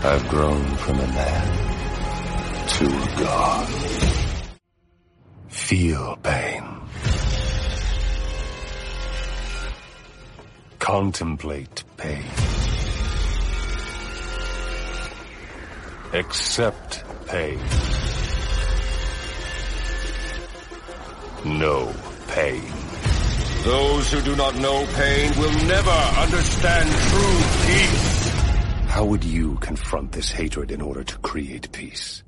I've grown from a man to a god. Feel pain. Contemplate pain. Accept pain. Know pain. Those who do not know pain will never understand true peace. How would you confront this hatred in order to create peace?